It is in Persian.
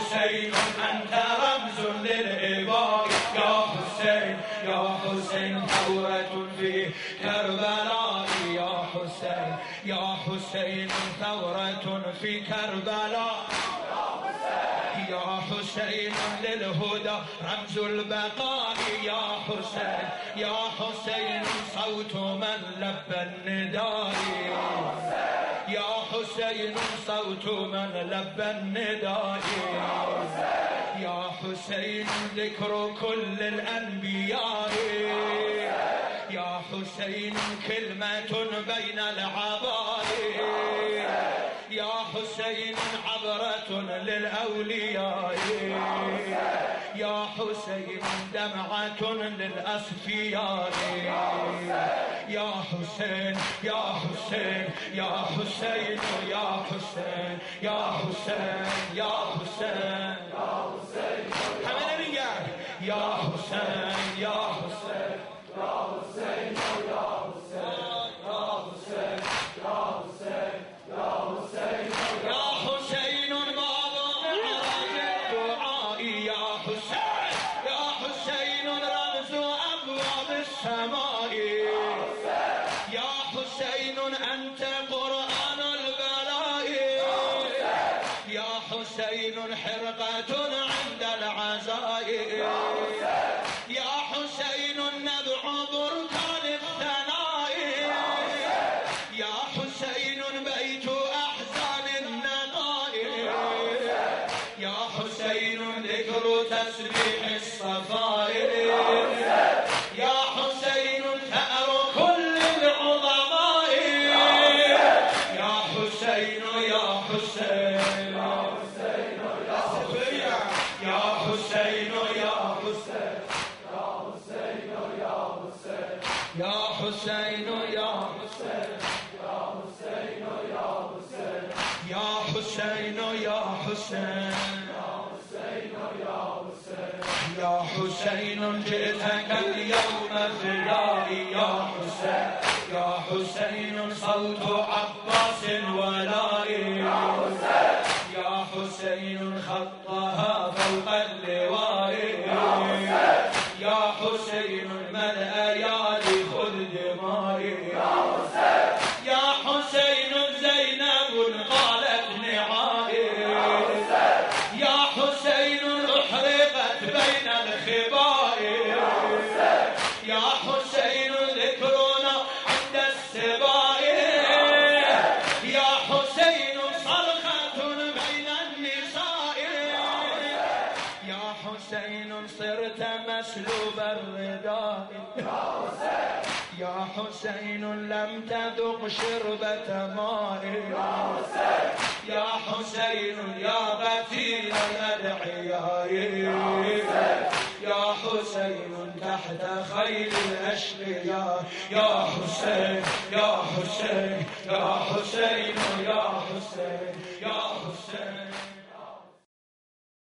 حسين أنت رمز للإباء يا حسين يا حسين ثورة في كربلاء يا حسين يا حسين ثورة في كربلاء يا حسين للهدى رمز البقاء يا حسين يا حسين صوت من لبى النداء يا حسين صوت من لبى النداء يا حسين ذكر كل الأنبياء يا حسين كلمة بين العباء يا حسين عبرة للأولياء يا حسين دمعة للأصفياء يا حسين يا حسين يا حسين يا حسين يا حسين يا حسين حمد الرجال يا حسين يا حسين يا حسين يا حسين يا حسين يا حسين يا حسين يا حسين باب معراج الدعاء يا حسين يا حسين رمز أبواب السماء يا حسين أنت قرآن البلاء يا حسين حرقة عند العزاء يا حسين نبع بركان الثناء يا حسين بيت أحزان النقاء يا حسين ذكر تسبيح الصفائر يا حسين ثأر كل العظماء يا حسين يا حسين يا حسين يا حسين يا حسين يا حسين يا حسين يا حسين يا حسين يا حسين جئتك اليوم فدائي يا حسين يا حسين صوت عباس ولائي يا حسين خطها فوق اللواء يا حسين من أيادي خذ دمائي يا حسين زينب قالت نعائي يا حسين أحرقت بين الخباء يا حسين ذكرنا عند السباء يا حسين صرخة بين النساء يا حسين صرت مسلوب الرداء يا حسين لم تذق شربة ماء يا حسين يا غسيل الأدعياء يا حسين تحت خيل الأشقياء يا حسين يا حسين يا حسين يا حسين يا حسين